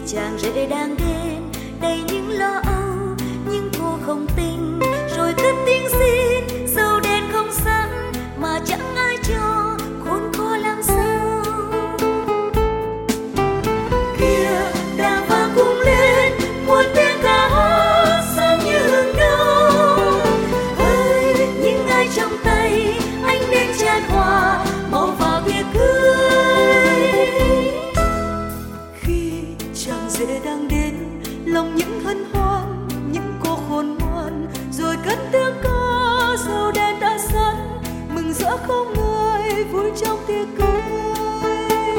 chàng rể đang đến đầy những lo âu, nhưng cô không tin rồi cất tiếng xin. Dầu đèn không sẵn mà chẳng ai cho, khốn khó làm sao. Kia đàn vang cung lên muôn tiếng ca hát sáng như hương đông. Hỡi những ai trong tay anh đến chan hòa màu vàng tiệc cưới. Khi chàng rể đang đến lòng những hân hoan, những cô khôn ngoan rồi cất tiếng ca. Dầu đèn đã sẵn mừng rỡ không nguôi vui trong tiệc cưới.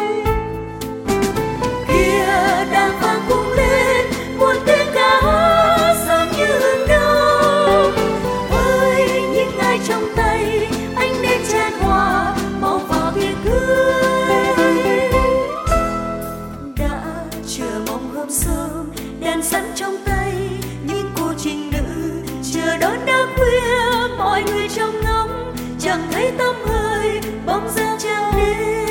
Kia đàn vang cung lên muôn tiếng ca hát sáng như hương đông. Hỡi những ai trong tay anh đến chan hòa màu vào tiệc cưới. Đã chờ mong hôm sớm đèn sẵn trong tay, những cô trinh nữ chờ đón đã khuya. Mọi người trong ngóng chẳng thấy tăm hơi bóng dáng chàng đến.